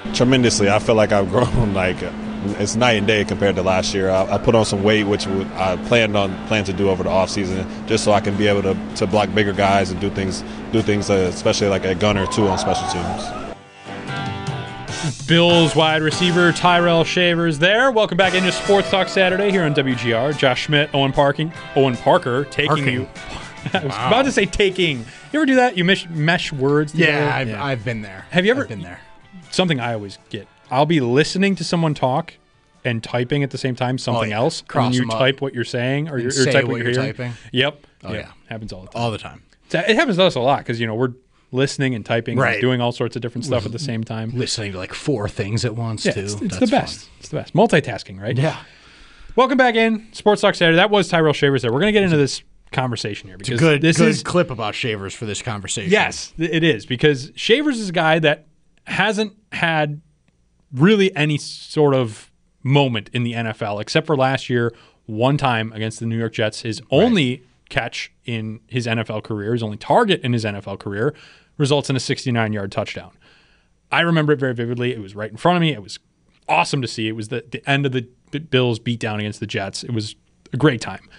Tremendously. I feel like I've grown it's night and day compared to last year. I put on some weight, which I plan to do over the off season, just so I can be able to block bigger guys and do things, especially like a gunner too on special teams. Bills wide receiver Tyrell Shavers there. Welcome back into Sports Talk Saturday here on WGR. Josh Schmidt, Owen Parker taking you. I was about to say taking. You ever do that? You mesh words together? Yeah, I've been there. Have you ever been there? Something I always get. I'll be listening to someone talk and typing at the same time something else. Cross and you them up. type what you're saying or you Say type what you're you're hearing. typing. Yep. Oh, yeah. Happens all the time. All the time. It happens to us a lot because, we're listening and typing Right. and doing all sorts of different stuff at the same time. Listening to like 4 things at once, Yeah, too. it's That's the best. fun. It's the best. Multitasking, right? Yeah. Welcome back in. Sports Talk Saturday. That was Tyrell Shavers there. We're going to get into this conversation here. Because It's a good clip about Shavers for this conversation. Yes, it is. Because Shavers is a guy that hasn't had really any sort of moment in the NFL, except for last year, one time against the New York Jets. His only catch in his NFL career, his only target in his NFL career, results in a 69-yard touchdown. I remember it very vividly. It was right in front of me. It was awesome to see. It was the end of the Bills' beatdown against the Jets. It was a great time.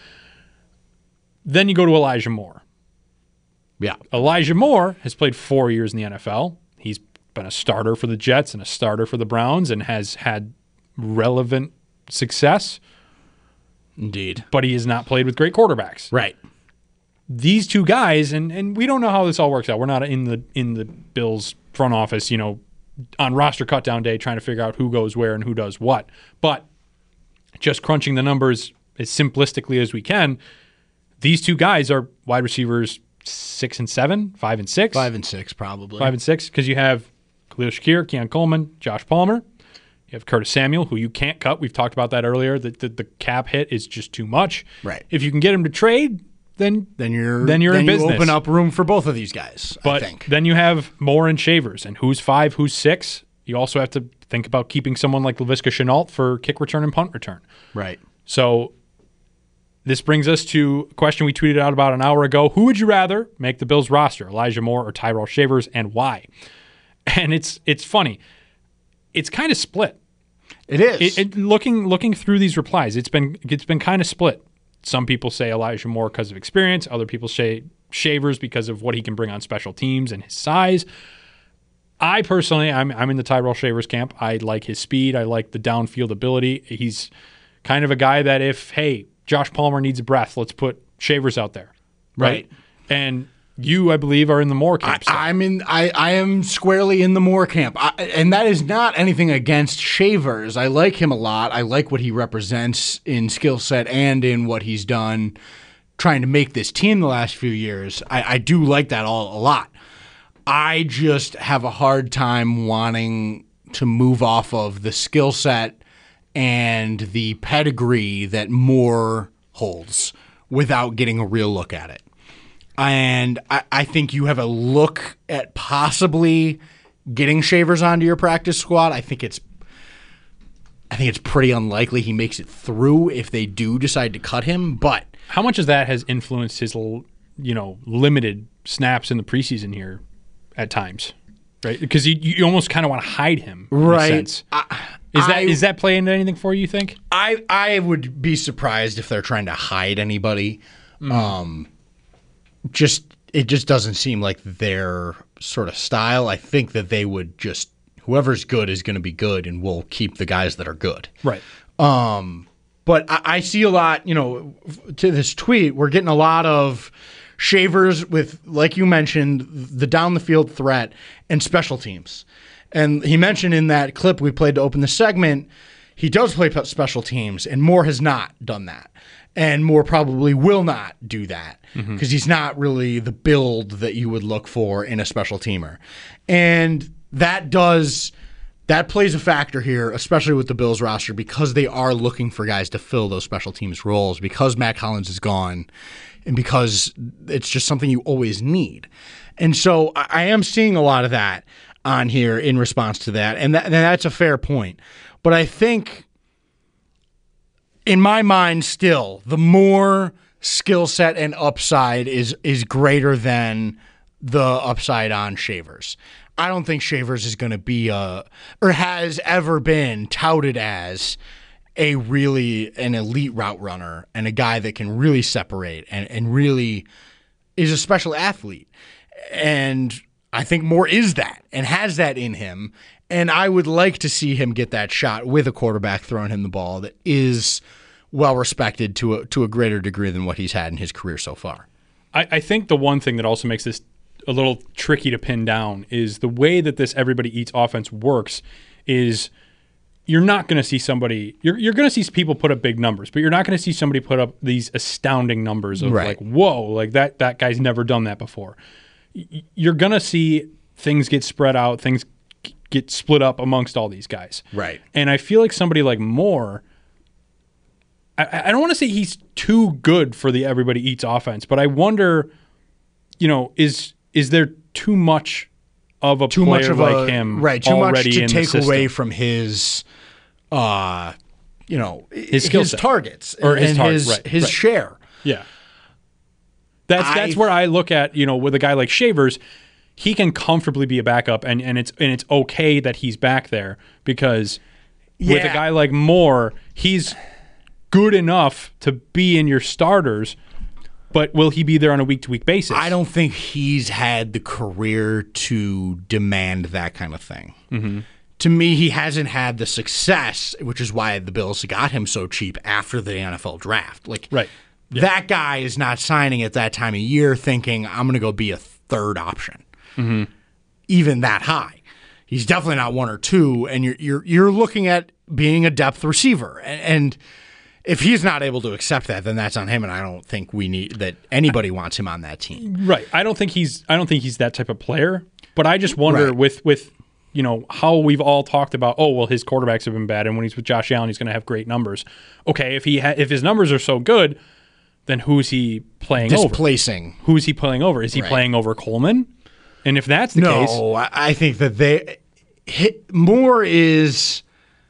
Then you go to Elijah Moore. Yeah. Elijah Moore has played 4 years in the NFL. He's been a starter for the Jets and a starter for the Browns and has had relevant success. Indeed. But he has not played with great quarterbacks. Right. These two guys, and we don't know how this all works out. We're not in the Bills front office, on roster cutdown day trying to figure out who goes where and who does what. But just crunching the numbers as simplistically as we can, these two guys are wide receivers 6 and 7, 5 and 6. 5 and 6, probably. 5 and 6, because you have Khalil Shakir, Keon Coleman, Josh Palmer. You have Curtis Samuel, who you can't cut. We've talked about that earlier. The cap hit is just too much. Right. If you can get him to trade, then you're in you business. Open up room for both of these guys, but I think. Then you have Moore and Shavers, and who's 5, who's 6. You also have to think about keeping someone like Laviska Shenault for kick return and punt return. Right. So this brings us to a question we tweeted out about an hour ago. Who would you rather make the Bills roster, Elijah Moore or Tyrell Shavers, and why? And it's funny. It's kind of split. It is. Looking through these replies, it's been kind of split. Some people say Elijah Moore because of experience. Other people say Shavers because of what he can bring on special teams and his size. I personally, I'm in the Tyrell Shavers camp. I like his speed. I like the downfield ability. He's kind of a guy that if, hey, Josh Palmer needs a breath, let's put Shavers out there. Right. And you, I believe, are in the Moore camp. I am squarely in the Moore camp. And that is not anything against Shavers. I like him a lot. I like what he represents in skill set and in what he's done trying to make this team the last few years. I do like that a lot. I just have a hard time wanting to move off of the skill set and the pedigree that Moore holds without getting a real look at it. And I think you have a look at possibly getting Shavers onto your practice squad. I think it's pretty unlikely he makes it through if they do decide to cut him. But how much of that has influenced his limited snaps in the preseason here at times, right? Because you almost kind of want to hide him, right? In a sense. Is that playing into anything for you? Think? I would be surprised if they're trying to hide anybody. It just doesn't seem like their sort of style. I think that they would just whoever's good is going to be good, and we'll keep the guys that are good. Right. But I see a lot. To this tweet, we're getting a lot of Shavers with, like you mentioned, the down the field threat and special teams. And he mentioned in that clip we played to open the segment, he does play special teams, and Moore has not done that. And Moore probably will not do that because he's not really the build that you would look for in a special teamer. And that plays a factor here, especially with the Bills roster, because they are looking for guys to fill those special teams roles, because Matt Collins is gone, and because it's just something you always need. And so I am seeing a lot of that on here in response to that, and that's a fair point. But I think, in my mind, still, the more skill set and upside is greater than the upside on Shavers. I don't think Shavers is going to be or has ever been touted as an elite route runner and a guy that can really separate and really is a special athlete. And I think Moore is that and has that in him. And I would like to see him get that shot with a quarterback throwing him the ball that is well respected to a greater degree than what he's had in his career so far. I think the one thing that also makes this a little tricky to pin down is the way that this everybody eats offense works is you're not going to see somebody you're going to see people put up big numbers, but you're not going to see somebody put up these astounding numbers of like, whoa, like that guy's never done that before. You're going to see things get spread out, things get split up amongst all these guys. Right. And I feel like somebody like Moore, I don't want to say he's too good for the everybody eats offense, but I wonder, is there too much of a player like him too already much to in take the away system? from his his skill set targets or his share. Yeah. That's where I look at, with a guy like Shavers, he can comfortably be a backup and it's okay that he's back there because with a guy like Moore, he's good enough to be in your starters, but will he be there on a week-to-week basis? I don't think he's had the career to demand that kind of thing. Mm-hmm. To me, he hasn't had the success, which is why the Bills got him so cheap after the NFL draft. That guy is not signing at that time of year thinking, I'm going to go be a third option, even that high. He's definitely not one or two, and you're looking at being a depth receiver. And if he's not able to accept that, then that's on him, and I don't think anybody wants him on that team. Right. I don't think he's that type of player, but I just wonder with how we've all talked about, his quarterbacks have been bad, and when he's with Josh Allen, he's going to have great numbers. Okay, if his numbers are so good, then who's he playing Displacing. over? Who's he playing over? Is he playing over Coleman? And if that's the case... No, I think that Moore is...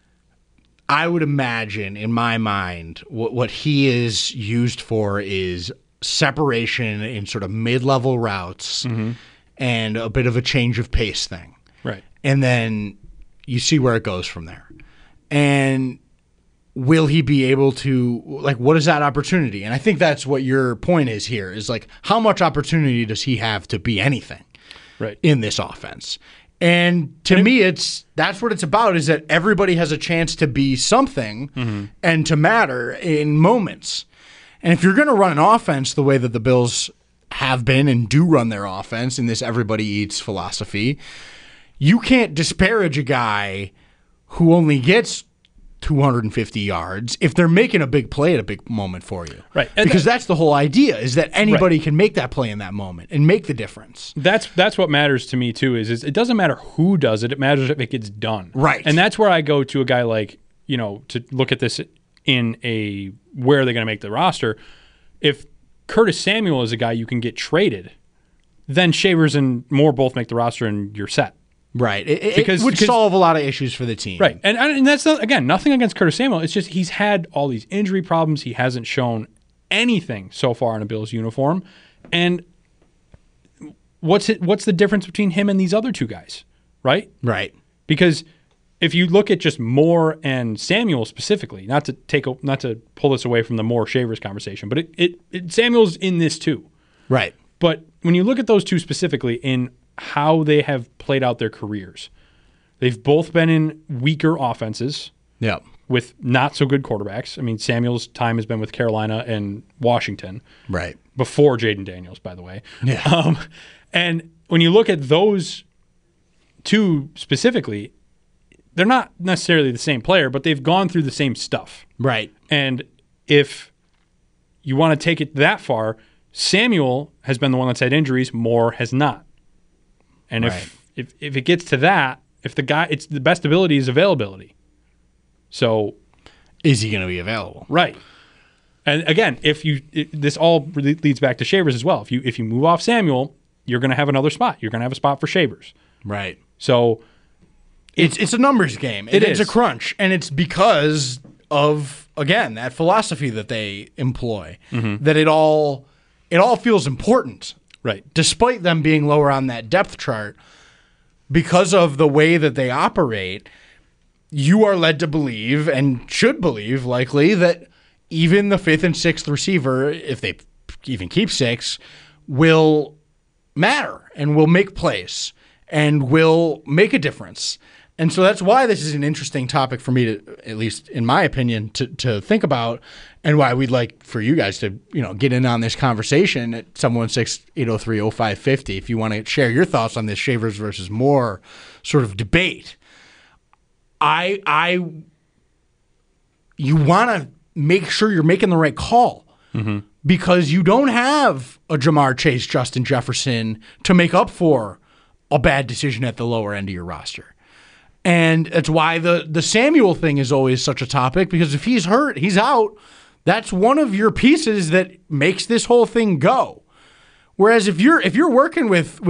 I would imagine, in my mind, what he is used for is separation in sort of mid-level routes and a bit of a change of pace thing. Right. And then you see where it goes from there. And will he be able to, what is that opportunity? And I think that's what your point is here, is how much opportunity does he have to be anything in this offense? And to me, that's what it's about, is that everybody has a chance to be something and to matter in moments. And if you're going to run an offense the way that the Bills have been and do run their offense in this everybody eats philosophy, you can't disparage a guy who only gets 250 yards if they're making a big play at a big moment for you. Right. Because that's the whole idea, is that anybody can make that play in that moment and make the difference. That's what matters to me too, is it doesn't matter who does it, it matters if it gets done. Right. And that's where I go to a guy like, to look at this in where are they going to make the roster. If Curtis Samuel is a guy you can get traded, then Shavers and Moore both make the roster and you're set. Right. It would solve a lot of issues for the team. Right. And that's, again, nothing against Curtis Samuel. It's just he's had all these injury problems. He hasn't shown anything so far in a Bills uniform. And what's the difference between him and these other two guys? Right? Right. Because if you look at just Moore and Samuel specifically, not to pull this away from the Moore Shavers conversation, but Samuel's in this too. Right. But when you look at those two specifically in how they have played out their careers, they've both been in weaker offenses with not so good quarterbacks. I mean, Samuel's time has been with Carolina and Washington. Right. Before Jaden Daniels, by the way. Yeah. And when you look at those two specifically, they're not necessarily the same player, but they've gone through the same stuff. Right. And if you want to take it that far, Samuel has been the one that's had injuries, Moore has not. And if it gets to that, if the guy, it's the best ability is availability. So, is he going to be available? Right. And again, this all leads back to Shavers as well. If you move off Samuel, you're going to have another spot. You're going to have a spot for Shavers. Right. So, it's a numbers game. It's a crunch, and it's because of, again, that philosophy that they employ, that it all feels important. Right. Despite them being lower on that depth chart, because of the way that they operate, you are led to believe and should believe likely that even the 5th and 6th receiver, if they even keep 6, will matter and will make plays and will make a difference. And so that's why this is an interesting topic for me to, at least in my opinion, to think about, and why we'd like for you guys to, get in on this conversation at 716-803-0550 if you want to share your thoughts on this Shavers versus Moore sort of debate. You want to make sure you're making the right call because you don't have a Jamar Chase, Justin Jefferson to make up for a bad decision at the lower end of your roster. And that's why the Samuel thing is always such a topic, because if he's hurt, he's out. That's one of your pieces that makes this whole thing go. Whereas if you're working with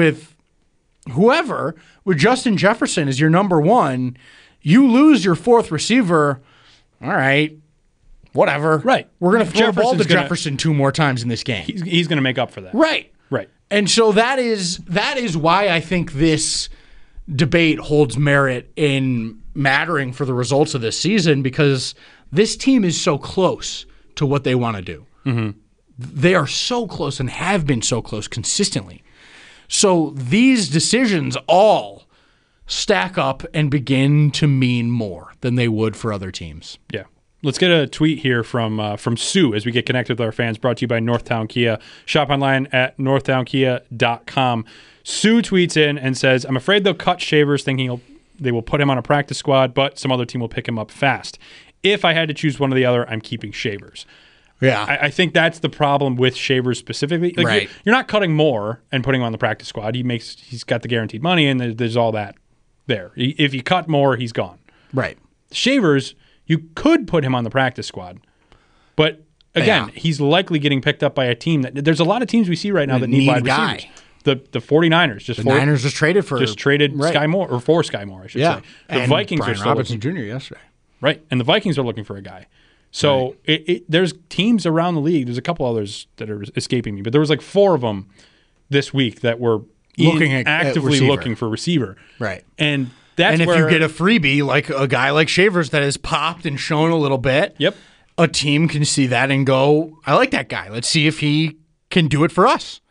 whoever, with Justin Jefferson as your number one, you lose your 4th receiver. All right, whatever. Right. We're going to throw the ball to Jefferson 2 more times in this game. He's going to make up for that. Right. Right. And so that is why I think this debate holds merit in mattering for the results of this season, because this team is so close to what they want to do. They are so close and have been so close consistently. So these decisions all stack up and begin to mean more than they would for other teams. Yeah. Let's get a tweet here from Sue as we get connected with our fans, brought to you by Northtown Kia. Shop online at northtownkia.com. Sue tweets in and says, I'm afraid they'll cut Shavers thinking they will put him on a practice squad, but some other team will pick him up fast. If I had to choose one or the other, I'm keeping Shavers. Yeah. I think that's the problem with Shavers specifically. Like, right. You're not cutting Moore and putting him on the practice squad. He's got the guaranteed money, and there's all that there. If you cut Moore, he's gone. Right. Shavers, you could put him on the practice squad, but again, he's likely getting picked up by a team there's a lot of teams we see right now that need wide receivers. The 49ers Niners just traded Sky Moore, or for Sky Moore, I should say. The and Vikings Brian are still Robinson Jr. yesterday. Right, and the Vikings are looking for a guy. So there's teams around the league. There's a couple others that are escaping me, but there was like 4 of them this week that were actively looking for receiver. Right, and if you get a freebie like a guy like Shavers that has popped and shown a little bit, a team can see that and go, I like that guy. Let's see if he can do it for us.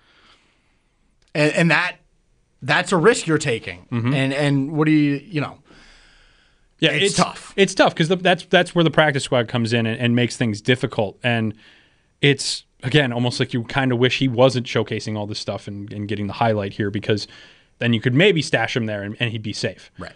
And that's a risk you're taking. And what do you know? Yeah, it's tough. It's tough because that's where the practice squad comes in and makes things difficult. And it's, again, almost like you kind of wish he wasn't showcasing all this stuff and getting the highlight here, because then you could maybe stash him there and he'd be safe. Right.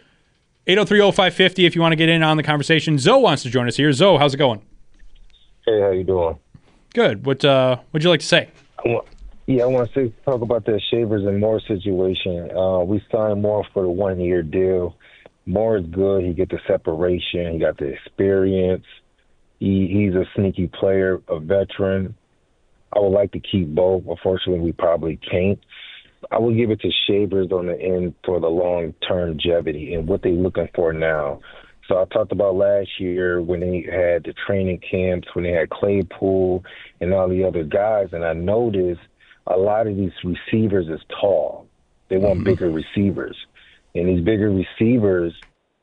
803-0550 if you want to get in on the conversation. Zoe wants to join us here. Zoe, how's it going? Hey, how you doing? Good. What'd you like to say? I want to talk about the Shavers and Moore situation. We signed Moore for the 1-year deal. Moore is good. He get the separation. He got the experience. He's a sneaky player, a veteran. I would like to keep both. Unfortunately, we probably can't. I would give it to Shavers on the end for the long-term longevity and what they're looking for now. So I talked about last year when they had the training camps, when they had Claypool and all the other guys, and I noticed a lot of these receivers is tall. They want bigger receivers. And these bigger receivers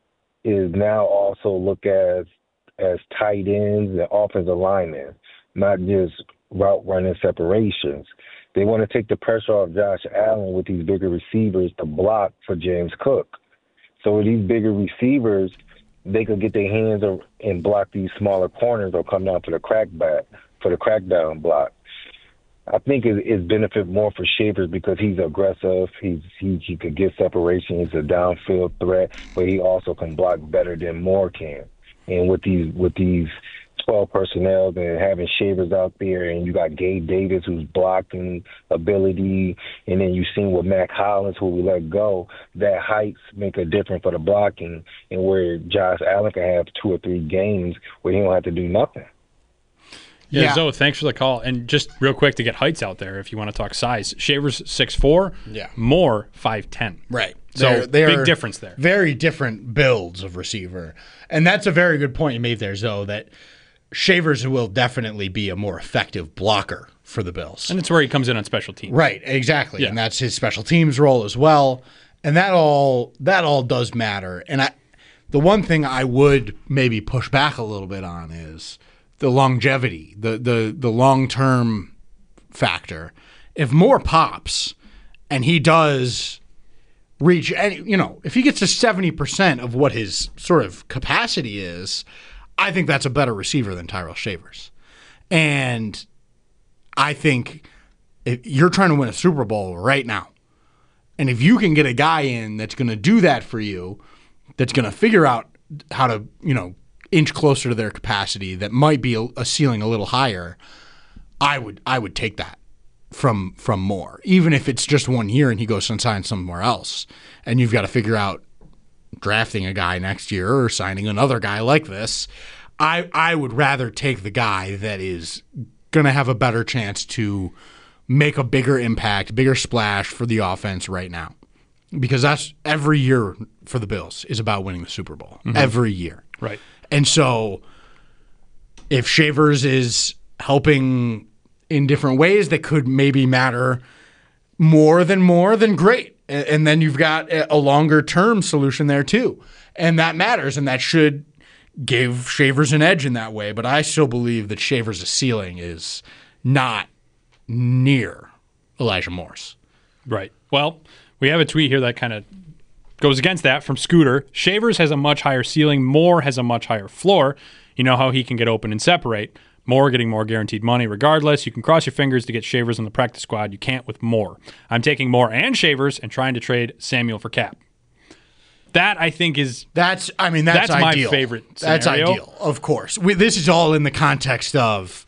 is now also looked as tight ends and offensive linemen, not just route running separations. They want to take the pressure off Josh Allen with these bigger receivers to block for James Cook. So with these bigger receivers, they could get their hands and block these smaller corners or come down for the crackdown block. I think it's benefit more for Shavers because he's aggressive. He could get separation. He's a downfield threat, but he also can block better than Moore can. And with these 12 personnel and having Shavers out there, and you got Gabe Davis who's blocking ability, and then you seen with Mac Hollins who we let go, that heights make a difference for the blocking, and where Josh Allen can have 2 or 3 games where he don't have to do nothing. Yeah, Zoe, thanks for the call. And just real quick to get heights out there, if you want to talk size, Shavers 6'4", Moore 5'10". Right. So big difference there. Very different builds of receiver. And that's a very good point you made there, Zoe, that Shavers will definitely be a more effective blocker for the Bills. And it's where he comes in on special teams. Right, exactly. Yeah. And that's his special teams role as well. And that all does matter. And the one thing I would maybe push back a little bit on is the longevity, the long-term factor. If Moore pops and he does reach any, if he gets to 70% of what his sort of capacity is, I think that's a better receiver than Tyrell Shavers. And I think if you're trying to win a Super Bowl right now, and if you can get a guy in that's going to do that for you, that's going to figure out how to, inch closer to their capacity, that might be a ceiling a little higher, I would take that from Moore, even if it's just 1 year and he goes and signs somewhere else, and you've got to figure out drafting a guy next year or signing another guy like this. I would rather take the guy that is going to have a better chance to make a bigger impact, bigger splash for the offense right now, because that's every year for the Bills is about winning the Super Bowl. Every year. Right. And so if Shavers is helping in different ways that could maybe matter more than great. And then you've got a longer term solution there too. And that matters, and that should give Shavers an edge in that way. But I still believe that Shavers' ceiling is not near Elijah Moore's. Right. Well, we have a tweet here that kind of goes against that from Scooter. Shavers has a much higher ceiling. Moore has a much higher floor. You know how he can get open and separate. Moore getting more guaranteed money regardless. You can cross your fingers to get Shavers on the practice squad. You can't with Moore. I'm taking Moore and Shavers and trying to trade Samuel for Cap. That, I think, is that's ideal. My favorite scenario. That's ideal, of course. This is all in the context of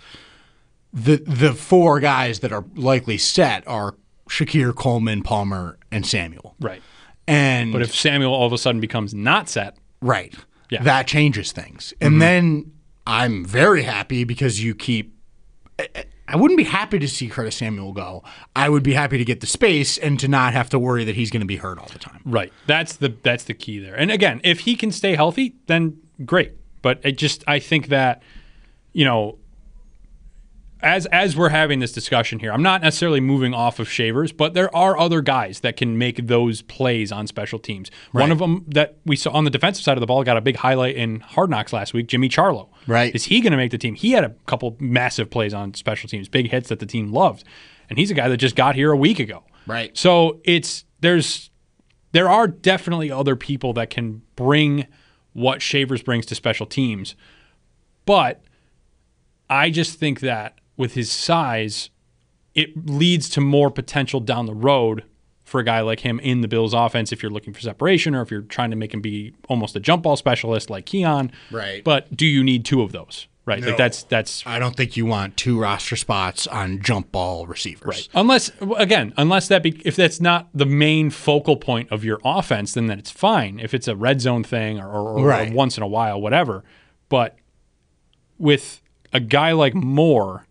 the four guys that are likely set are Shakir, Coleman, Palmer, and Samuel. Right. But if Samuel all of a sudden becomes not set, right, yeah, that changes things. And then I'm very happy because you keep. I wouldn't be happy to see Curtis Samuel go. I would be happy to get the space and to not have to worry that he's going to be hurt all the time. Right. That's the key there. And again, if he can stay healthy, then great. But I think that, as we're having this discussion here, I'm not necessarily moving off of Shavers, but there are other guys that can make those plays on special teams. Right. One of them that we saw on the defensive side of the ball got a big highlight in Hard Knocks last week, Jimmy Charlo. Right. Is he going to make the team? He had a couple massive plays on special teams, big hits that the team loved. And he's a guy that just got here a week ago. Right. So there are definitely other people that can bring what Shavers brings to special teams. But I just think that with his size, it leads to more potential down the road for a guy like him in the Bills offense if you're looking for separation or if you're trying to make him be almost a jump ball specialist like Keon. Right. But do you need two of those? Right. No. Like that's I don't think you want two roster spots on jump ball receivers. right. Unless if that's not the main focal point of your offense, then it's fine. If it's a red zone thing or Right. once in a while, whatever. But with a guy like Moore,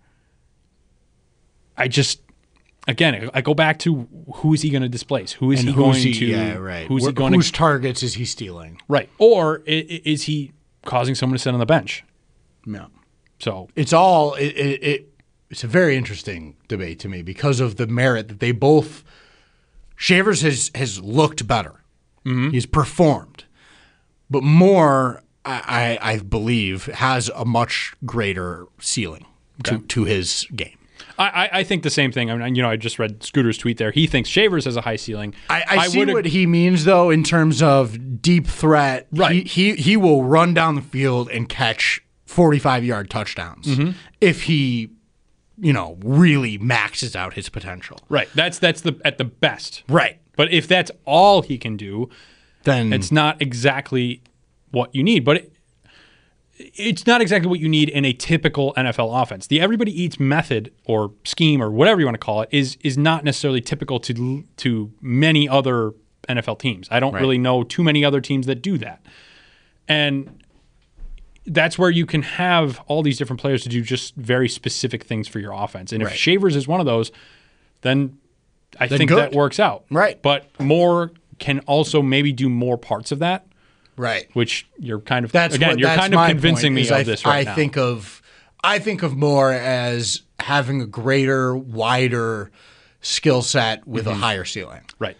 I go back to who is he going to displace? Who is he going to? Yeah, right. Whose targets is he stealing? Right. Or is he causing someone to sit on the bench? No. So it's all it's a very interesting debate to me because of the merit that they both. Shavers has looked better. He's performed, but Moore, I believe, has a much greater ceiling to his game. I think the same thing. I mean, I just read Scooter's tweet there. He thinks Shavers has a high ceiling. I see what he means, though, in terms of deep threat. Right. He will run down the field and catch 45-yard touchdowns if he, really maxes out his potential. Right. That's at the best. Right. But if that's all he can do, then it's not exactly what you need. But it's not exactly what you need in a typical NFL offense. The everybody eats method or scheme or whatever you want to call it is not necessarily typical to many other NFL teams. I don't really know too many other teams that do that. And that's where you can have all these different players to do just very specific things for your offense. And if Shavers is one of those, then I think that works out. Right. But Moore can also maybe do more parts of that. Right. Which you're kind of that's kind of convincing me of this right now. I think of Moore as having a greater, wider skill set with a higher ceiling. Right.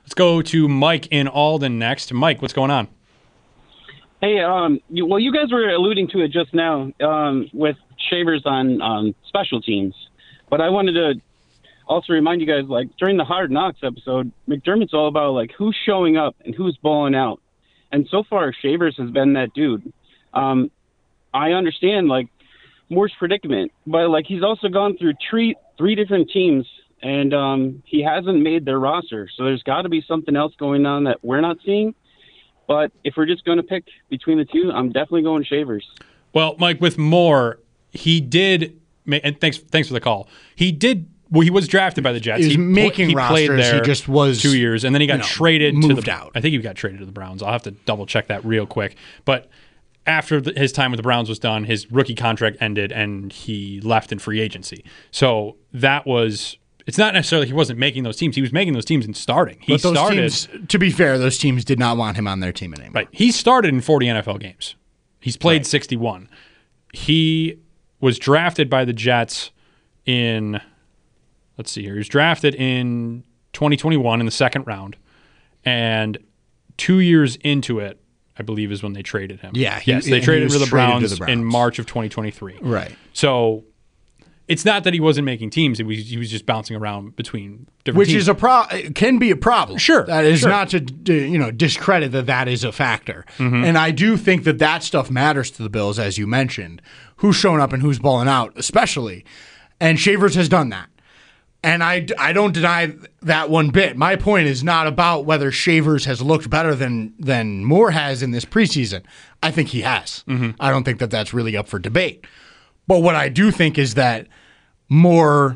Let's go to Mike in Alden next. Mike, what's going on? Hey, you guys were alluding to it just now with Shavers on special teams, but I wanted to also remind you guys, like, during the Hard Knocks episode, McDermott's all about, like, who's showing up and who's balling out. And so far, Shavers has been that dude. I understand, like, Moore's predicament, but, like, he's also gone through three different teams, and he hasn't made their roster. So there's got to be something else going on that we're not seeing. But if we're just going to pick between the two, I'm definitely going Shavers. Well, Mike, with Moore, he did and thanks for the call. He was drafted by the Jets. He played there. He just was 2 years, and then he got traded moved out. I think he got traded to the Browns. I'll have to double check that real quick. But after his time with the Browns was done, his rookie contract ended, and he left in free agency. So that was. It's not necessarily he wasn't making those teams. He was making those teams and starting. Teams, to be fair, those teams did not want him on their team anymore. Right. He started in 40 NFL games. He's played 61. He was drafted by the Jets in, let's see here. He was drafted in 2021 in the second round. And 2 years into it, I believe, is when they traded him. Yeah. They traded him to the Browns in March of 2023. Right. So it's not that he wasn't making teams; he was just bouncing around between different Which teams. is can be a problem. Sure, that is not to discredit that is a factor. Mm-hmm. And I do think that stuff matters to the Bills, as you mentioned, who's showing up and who's balling out, especially. And Shavers has done that, and I don't deny that one bit. My point is not about whether Shavers has looked better than Moore has in this preseason. I think he has. Mm-hmm. I don't think that's really up for debate. But what I do think is that Moore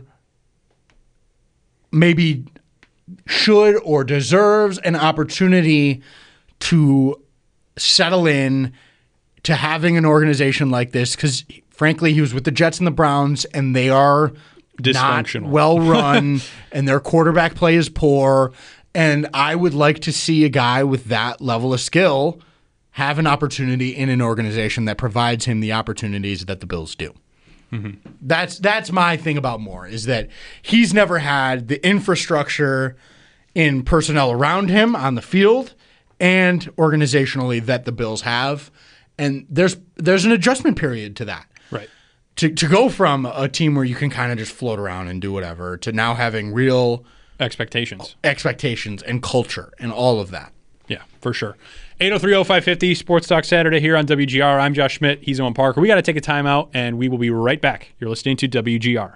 maybe should or deserves an opportunity to settle in to having an organization like this because, frankly, he was with the Jets and the Browns, and they are not well run, and their quarterback play is poor. And I would like to see a guy with that level of skill have an opportunity in an organization that provides him the opportunities that the Bills do. Mm-hmm. That's my thing about Moore, is that he's never had the infrastructure in personnel around him on the field and organizationally that the Bills have. And there's an adjustment period to that. Right. To go from a team where you can kind of just float around and do whatever to now having real expectations and culture and all of that. Yeah, for sure. 803-0550, Sports Talk Saturday here on WGR. I'm Josh Schmidt. He's Owen Parker. We got to take a timeout, and we will be right back. You're listening to WGR.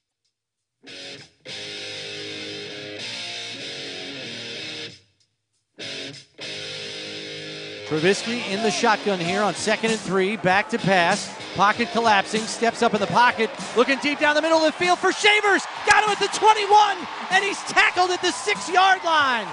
Trubisky in the shotgun here on 2nd and 3. Back to pass. Pocket collapsing. Steps up in the pocket. Looking deep down the middle of the field for Shavers. Got him at the 21, and he's tackled at the 6-yard line.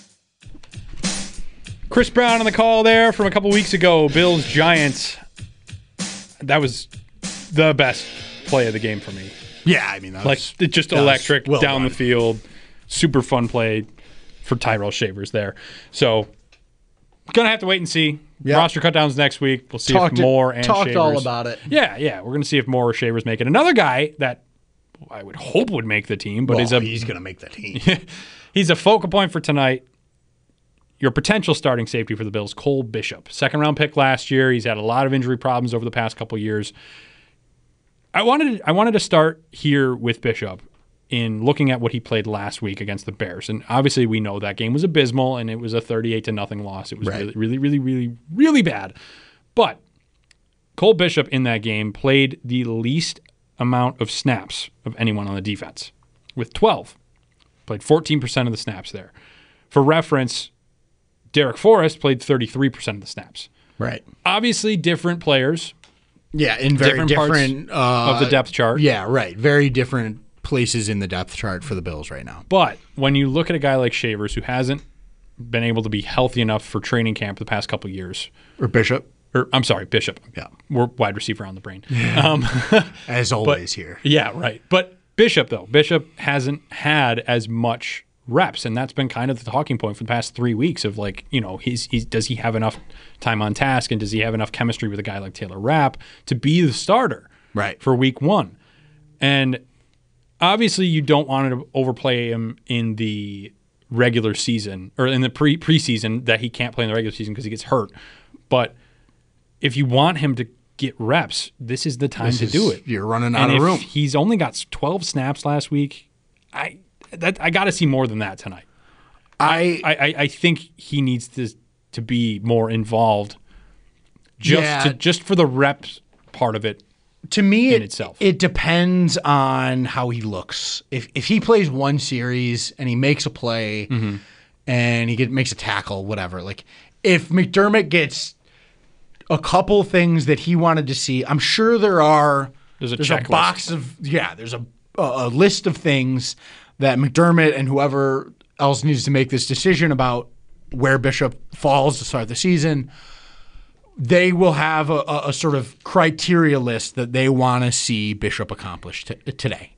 Chris Brown on the call there from a couple weeks ago. Bills Giants. That was the best play of the game for me. Yeah, I mean, it's just electric down the field. Super fun play for Tyrell Shavers there. So, gonna have to wait and see. Yep. Roster cutdowns next week. We'll see if Moore and Shavers. Talked all about it. Yeah. We're gonna see if Moore or Shavers make it. Another guy that I would hope would make the team, but he's gonna make the team. He's a focal point for tonight. Your potential starting safety for the Bills, Cole Bishop. 2nd-round pick last year. He's had a lot of injury problems over the past couple years. I wanted to start here with Bishop in looking at what he played last week against the Bears. And obviously we know that game was abysmal, and it was a 38-0 loss. It was really bad. But Cole Bishop in that game played the least amount of snaps of anyone on the defense, with 12. Played 14% of the snaps there. For reference, Derek Forrest played 33% of the snaps. Right. Obviously, different players. Yeah, in very different of the depth chart. Yeah, right. Very different places in the depth chart for the Bills right now. But when you look at a guy like Shavers, who hasn't been able to be healthy enough for training camp the past couple of years. Or Bishop. Bishop. Yeah. We're wide receiver on the brain. As always here. Yeah, right. But Bishop hasn't had as much reps, and that's been kind of the talking point for the past 3 weeks of does he have enough time on task, and does he have enough chemistry with a guy like Taylor Rapp to be the starter for week 1? And obviously you don't want to overplay him in the regular season or in the preseason that he can't play in the regular season because he gets hurt. But if you want him to get reps, this is the time to do it. You're running out of room. He's only got 12 snaps last week. I got to see more than that tonight. I think he needs to be more involved just for the reps part of it. To me, itself. It depends on how he looks. If he plays one series and he makes a play and he makes a tackle, whatever. Like if McDermott gets a couple things that he wanted to see, I'm sure there's a box of there's a list of things that McDermott and whoever else needs to make this decision about where Bishop falls to start the season. They will have a sort of criteria list that they want to see Bishop accomplish tonight.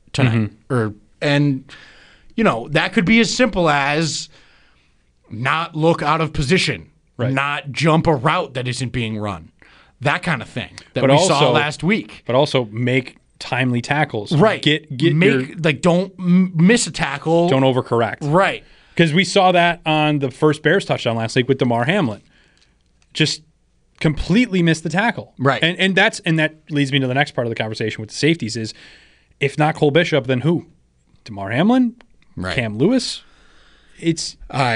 And that could be as simple as not look out of position, not jump a route that isn't being run, that kind of thing that we saw last week. But also make timely tackles. Right. Don't miss a tackle. Don't overcorrect. Right. Because we saw that on the first Bears touchdown last week with Damar Hamlin. Just completely missed the tackle. Right. And that leads me to the next part of the conversation with the safeties is if not Cole Bishop, then who? Damar Hamlin? Right. Cam Lewis? It's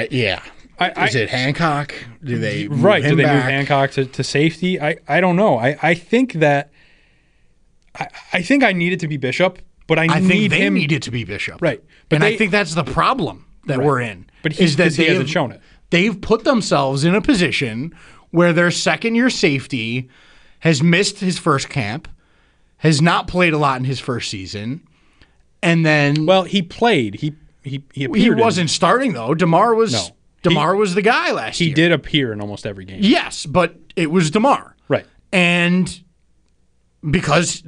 is it Hancock? Do they move move back? Hancock to safety? I don't know. I think that I think I need it to be Bishop, but I think they him need it to be Bishop. Right. But I think that's the problem that we're in. But he hasn't shown it. They've put themselves in a position where their second-year safety has missed his first camp, has not played a lot in his first season, and then he played. He appeared. He wasn't starting though. Damar was was the guy last year. He did appear in almost every game. Yes, but it was Damar. Right. And because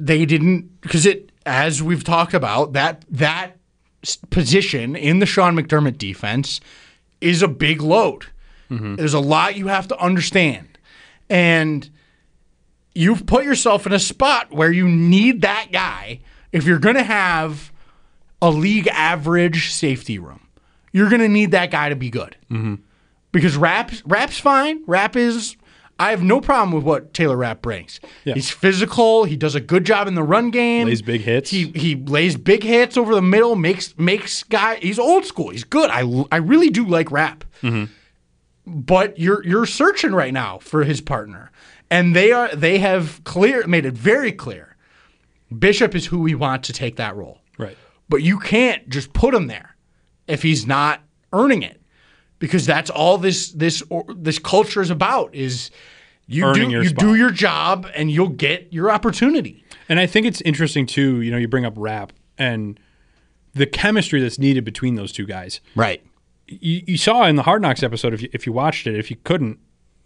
as we've talked about, that position in the Sean McDermott defense is a big load. There's a lot you have to understand. And you've put yourself in a spot where you need that guy. If you're going to have a league average safety room, you're going to need that guy to be good. Because Rapp's fine. I have no problem with what Taylor Rapp brings. Yeah. He's physical. He does a good job in the run game. Lays big hits. He lays big hits over the middle, makes guy. He's old school. He's good. I really do like Rapp. But you're searching right now for his partner, and they have made it very clear. Bishop is who we want to take that role. Right. But you can't just put him there if he's not earning it, because that's all this culture is about. Is you do your job and you'll get your opportunity. And I think it's interesting too. You bring up Rapp and the chemistry that's needed between those two guys. Right. You saw in the Hard Knocks episode, if you watched it, if you couldn't,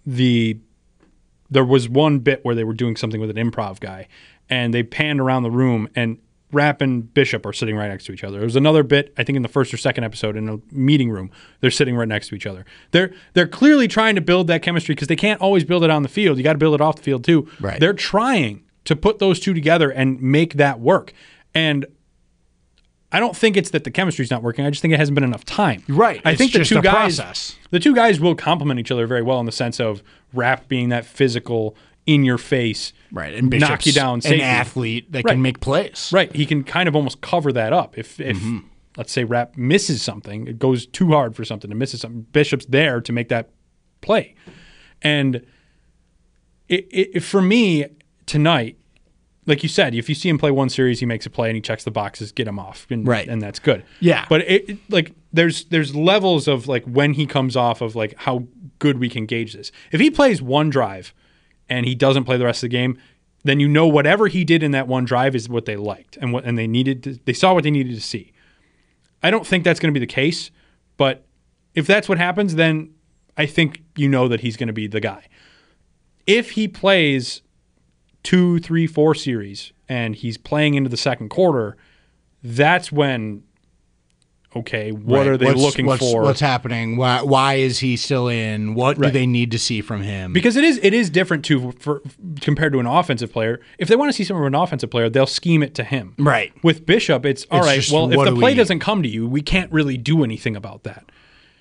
there was one bit where they were doing something with an improv guy, and they panned around the room, and Rapp and Bishop are sitting right next to each other. There was another bit, I think in the first or second episode, in a meeting room, they're sitting right next to each other. They're clearly trying to build that chemistry because they can't always build it on the field. You got to build it off the field too. Right. They're trying to put those two together and make that work. And I don't think it's that the chemistry's not working. I just think it hasn't been enough time. Right. I think the two guys will complement each other very well in the sense of Rapp being that physical, in your face, right, and knock you down safety. An athlete that can make plays. Right. He can kind of almost cover that up. If let's say Rapp misses something, it goes too hard for something, and misses something, Bishop's there to make that play. And it for me tonight, like you said, if you see him play one series, he makes a play and he checks the boxes, get him off, and that's good. Yeah, but there's levels of like when he comes off of like how good we can gauge this. If he plays one drive and he doesn't play the rest of the game, then whatever he did in that one drive is what they liked and they saw what they needed to see. I don't think that's going to be the case, but if that's what happens, then I think that he's going to be the guy. If he plays 2, 3, 4 series and he's playing into the second quarter, that's when, okay, what are they looking for? What's happening? Why is he still in? What do they need to see from him? Because it is different too compared to an offensive player. If they want to see something from an offensive player, they'll scheme it to him. Right. With Bishop, it's all right. Well, if the play doesn't come to you, we can't really do anything about that.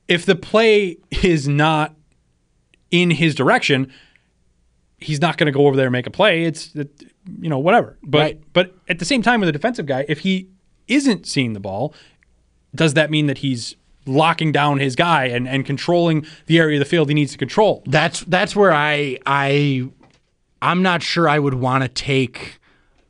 if the play is not in his direction, he's not going to go over there and make a play. It's, whatever. But at the same time, with a defensive guy, if he isn't seeing the ball, does that mean that he's locking down his guy and controlling the area of the field he needs to control? That's where I'm not sure I would want to take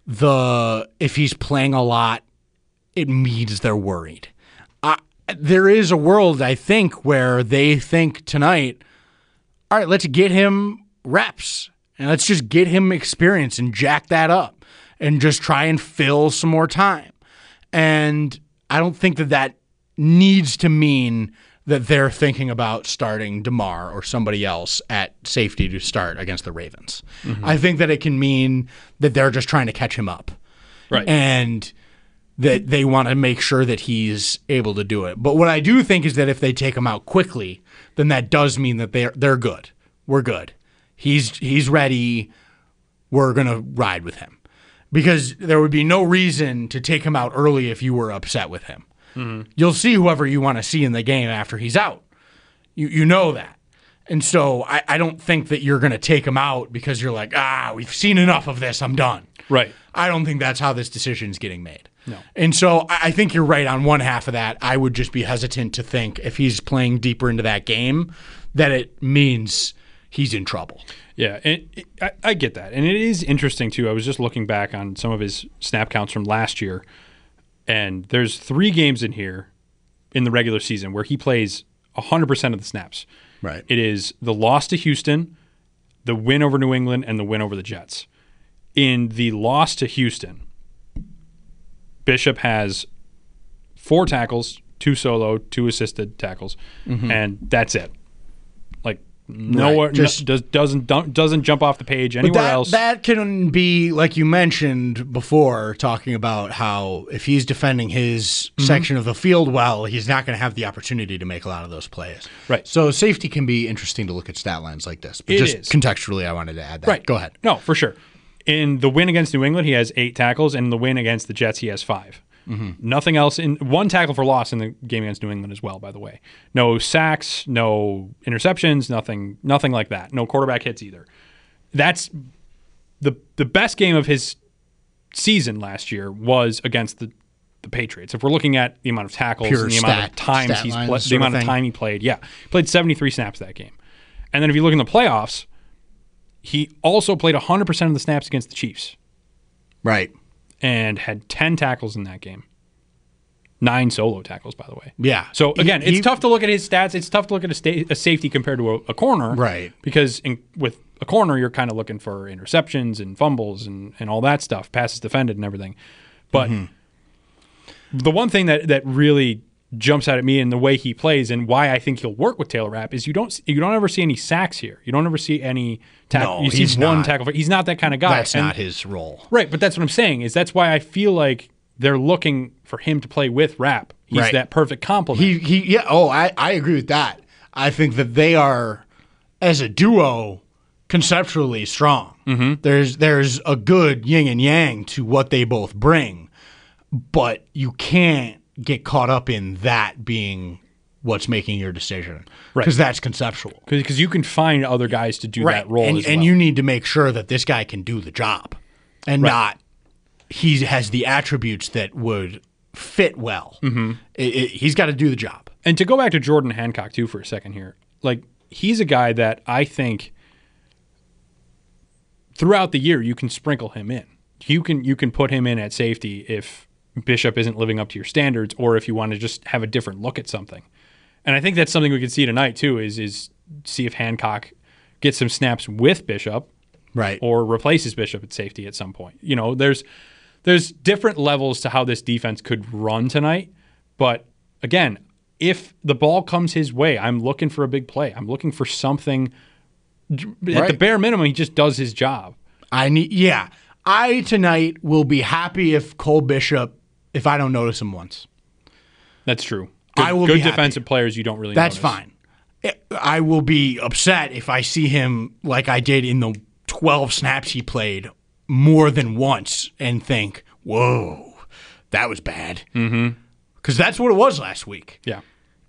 if he's playing a lot, it means they're worried. There is a world, I think, where they think tonight, all right, let's get him reps and let's just get him experience and jack that up and just try and fill some more time. And I don't think that needs to mean that they're thinking about starting DeMar or somebody else at safety to start against the Ravens. Mm-hmm. I think that it can mean that they're just trying to catch him up. Right. And that they want to make sure that he's able to do it. But what I do think is that if they take him out quickly, then that does mean that they're good. We're good. He's ready. We're going to ride with him. Because there would be no reason to take him out early if you were upset with him. Mm-hmm. You'll see whoever you want to see in the game after he's out. You know that. And so I don't think that you're going to take him out because you're like, we've seen enough of this, I'm done. Right. I don't think that's how this decision's getting made. No. And so I think you're right on one half of that. I would just be hesitant to think if he's playing deeper into that game that it means he's in trouble. Yeah, and I get that. And it is interesting, too. I was just looking back on some of his snap counts from last year, and there's 3 games in here in the regular season where he plays 100% of the snaps. Right. It is the loss to Houston, the win over New England, and the win over the Jets. In the loss to Houston, Bishop has 4 tackles, 2 solo, 2 assisted tackles, and that's it. Like nowhere, doesn't jump off the page anywhere else. That can be, like you mentioned before, talking about how if he's defending his section of the field well, he's not going to have the opportunity to make a lot of those plays. Right. So safety can be interesting to look at stat lines like this. But it just is. Contextually, I wanted to add that. Right. Go ahead. No, for sure. In the win against New England, he has 8 tackles, and in the win against the Jets, he has 5. Nothing else. In 1 tackle for loss in the game against New England as well, by the way. No sacks, no interceptions, nothing like that. No quarterback hits either. That's the best game of his season last year was against the Patriots. If we're looking at the amount of tackles and the amount of times the amount of time he played, he played 73 snaps that game. And then if you look in the playoffs, he also played 100% of the snaps against the Chiefs. Right. And had 10 tackles in that game. 9 solo tackles, by the way. Yeah. So, again, it's tough to look at his stats. It's tough to look at a safety compared to a corner. Right. Because with a corner, you're kind of looking for interceptions and fumbles and all that stuff, passes defended and everything. But the one thing that really jumps out at me in the way he plays and why I think he'll work with Taylor Rapp is you don't ever see any sacks here. You don't ever see any tackle. No, you see one tackle. He's not that kind of guy. That's not his role. Right, but that's what I'm saying is that's why I feel like they're looking for him to play with Rapp. He's that perfect complement. I agree with that. I think that they are, as a duo, conceptually strong. Mm-hmm. There's a good yin and yang to what they both bring, but you can't get caught up in that being what's making your decision. Right. Because that's conceptual. Because you can find other guys to do that role as well. And you need to make sure that this guy can do the job and not he has the attributes that would fit well. Mm-hmm. He's got to do the job. And to go back to Jordan Hancock, too, for a second here, like he's a guy that I think throughout the year you can sprinkle him in. You can put him in at safety if Bishop isn't living up to your standards, or if you want to just have a different look at something. And I think that's something we can see tonight too, is see if Hancock gets some snaps with Bishop, right, or replaces Bishop at safety at some point. You know, there's different levels to how this defense could run tonight. But again, if the ball comes his way, I'm looking for a big play. I'm looking for something. At the bare minimum, he just does his job. I tonight will be happy if Cole Bishop, if I don't notice him once. That's true. Good defensive players you don't really notice. That's fine. I will be upset if I see him like I did in the 12 snaps he played more than once and think, whoa, that was bad. Mm-hmm. Because that's what it was last week. Yeah.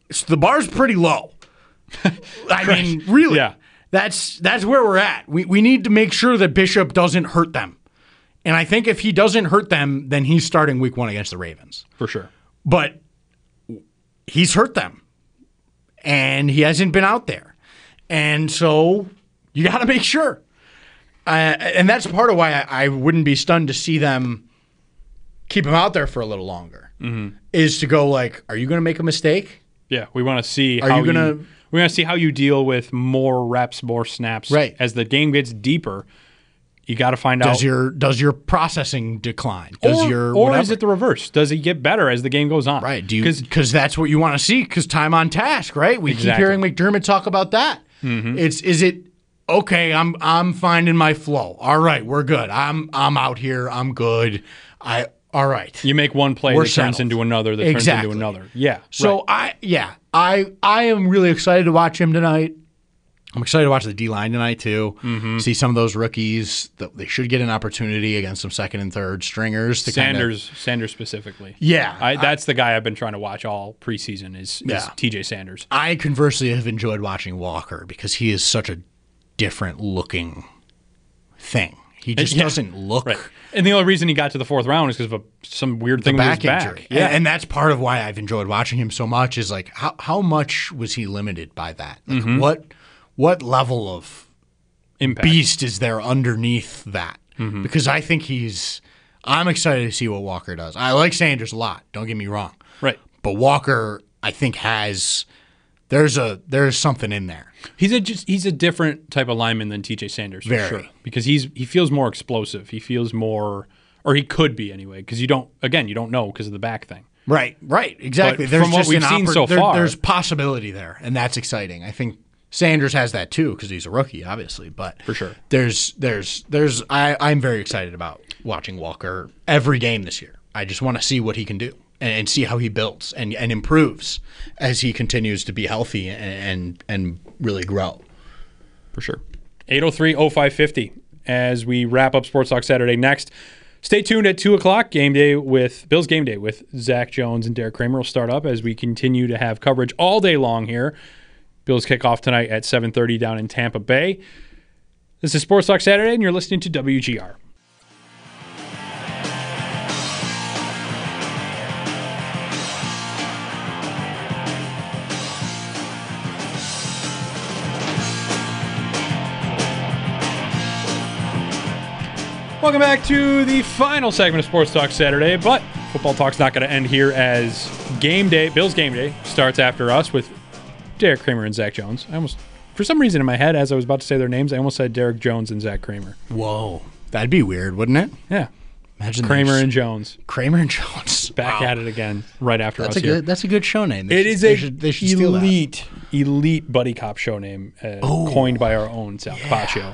the bar's pretty low. I mean, really. Yeah. That's where we're at. We need to make sure that Bishop doesn't hurt them. And I think if he doesn't hurt them, then he's starting week 1 against the Ravens. For sure. But he's hurt them. And he hasn't been out there. And so you got to make sure. And that's part of why I wouldn't be stunned to see them keep him out there for a little longer. Is to go like, are you going to make a mistake? Yeah, we want to see Are how you gonna- we want to see how you deal with more reps, more snaps. Right. As the game gets deeper, you got to find out. Does your processing decline? Does or whatever? is it the reverse? Does he get better as the game goes on? Right. Because that's what you want to see. Because time on task, right? We keep Exactly. hearing McDermott talk about that. Is it okay? I'm finding my flow. All right, we're good. I'm out here. I'm good. All right. You make one play We're that turns settled. into another. That Exactly. turns into another. Yeah. So right. I am really excited to watch him tonight. I'm excited to watch the D-line tonight, too. See some of those rookies. They should get an opportunity against some second and third stringers. To Sanders specifically. Yeah. That's the guy I've been trying to watch all preseason is Yeah. TJ Sanders. I conversely have enjoyed watching Walker because he is such a different looking thing. He just Yeah. doesn't look Right. And the only reason he got to the fourth round is because of some weird thing with his back back. injury. Yeah. And that's part of why I've enjoyed watching him so much is like how much was he limited by that? Like what level of Impact. beast is there underneath that? Because I think I'm excited to see what Walker does. I like Sanders a lot, don't get me wrong. Right. But Walker, I think there's something in there. He's a different type of lineman than TJ Sanders for Very. sure. Because he feels more explosive. He feels more, or he could be anyway. Because you don't know because of the back thing. Right, exactly. But from what we've seen so far- there's possibility there, and that's exciting. I think Sanders has that too because he's a rookie, obviously. But For sure. I'm very excited about watching Walker every game this year. I just want to see what he can do and see how he builds and improves as he continues to be healthy and really grow. For sure. 803-0550 as we wrap up Sports Talk Saturday next. Stay tuned at 2 o'clock. Bills Game Day with Zach Jones and Derek Kramer will start up as we continue to have coverage all day long here. Bills kick off tonight at 7:30 down in Tampa Bay. This is Sports Talk Saturday, and you're listening to WGR. Welcome back to the final segment of Sports Talk Saturday, but football talk's not going to end here as Bills Game Day starts after us with Derek Kramer and Zach Jones. For some reason in my head, as I was about to say their names, I almost said Derek Jones and Zach Kramer. Whoa, that'd be weird, wouldn't it? Yeah. Imagine Kramer and Jones. Kramer and Jones. Back at it again right after That's us here. That's a good show name. It is they a should steal that. elite buddy cop show name coined by our own Sal Capaccio.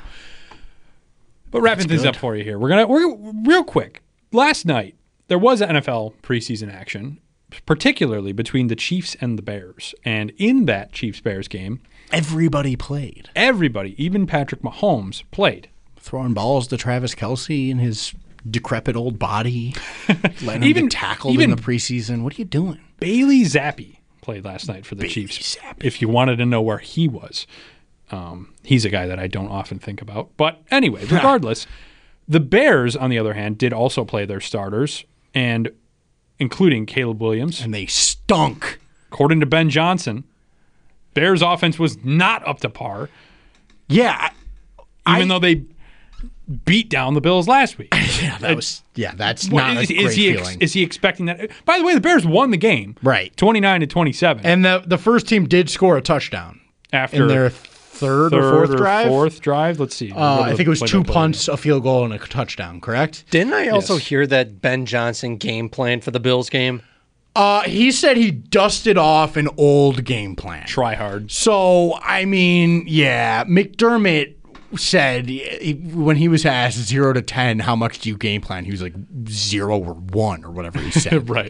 But wrapping things up for you here. We're real quick. Last night there was NFL preseason action, particularly between the Chiefs and the Bears. And in that Chiefs-Bears game, Everybody played. everybody, even Patrick Mahomes, played. Throwing balls to Travis Kelce in his decrepit old body. Letting him Even- get tackled even- in the preseason. What are you doing? Bailey Zappi played last night for the Chiefs. Zappi. If you wanted to know where he was, he's a guy that I don't often think about. But anyway, regardless, the Bears, on the other hand, did also play their starters, and including Caleb Williams. And they stunk. According to Ben Johnson, Bears' offense was not up to par, Yeah. even though they beat down the Bills last week. That's What- not a great feeling. Is he expecting that? By the way, the Bears won the game, Right. 29-27. And the first team did score a touchdown after in their third or fourth drive. Let's see. I think it was 2 punts, a field goal, and a touchdown, correct? Didn't I also Yes. hear that Ben Johnson game plan for the Bills game? He said he dusted off an old game plan. Try hard. So, I mean, yeah, McDermott said when he was asked 0 to 10, how much do you game plan? He was like 0 or 1 or whatever he said. Right.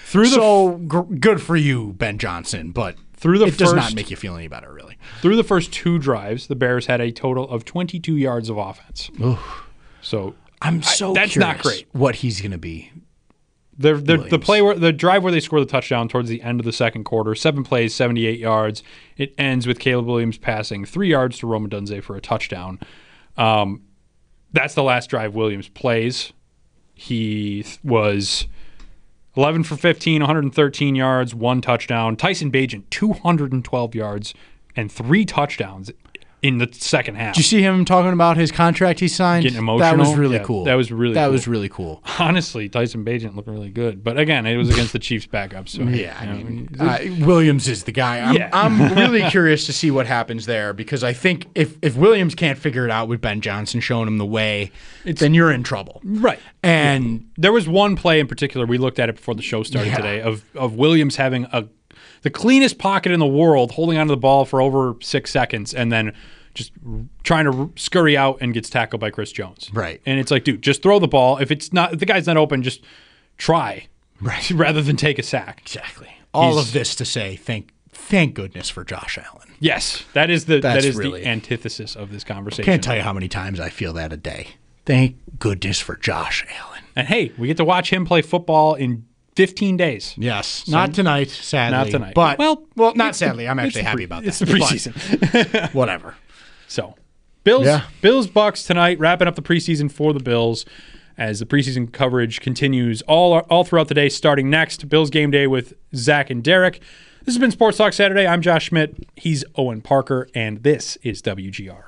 Good for you, Ben Johnson, but it does not make you feel any better, really. Through the first 2 drives, the Bears had a total of 22 yards of offense. So I'm so that's curious not great. what he's going to be The drive where they score the touchdown towards the end of the second quarter, 7 plays, 78 yards. It ends with Caleb Williams passing 3 yards to Rome Odunze for a touchdown. That's the last drive Williams plays. He was 11 for 15, 113 yards, 1 touchdown. Tyson Bagent, 212 yards and 3 touchdowns in the second half. Did you see him talking about his contract he signed? Getting emotional. That was really cool. That was really cool. Honestly, Tyson Bagent looked really good. But again, it was against the Chiefs backup. So Williams is the guy. I'm really curious to see what happens there because I think if Williams can't figure it out with Ben Johnson showing him the way, then you're in trouble. Right. And there was one play in particular, we looked at it before the show started today, of Williams having the cleanest pocket in the world, holding onto the ball for over 6 seconds, and then just trying to scurry out and gets tackled by Chris Jones. Right. And it's like, dude, just throw the ball. If the guy's not open, just try. Right. Rather than take a sack. Exactly. All of this to say, thank goodness for Josh Allen. Yes. That is the really the antithesis of this conversation. Can't tell you how many times I feel that a day. Thank goodness for Josh Allen. And hey, we get to watch him play football in 15 days. Yes. Not tonight, sadly. Not tonight. But, well, not sadly. I'm actually happy about that. It's the preseason. Whatever. So, Bills Bucks tonight, wrapping up the preseason for the Bills as the preseason coverage continues all throughout the day, starting next. Bills game day with Zach and Derek. This has been Sports Talk Saturday. I'm Josh Schmidt. He's Owen Parker, and this is WGR.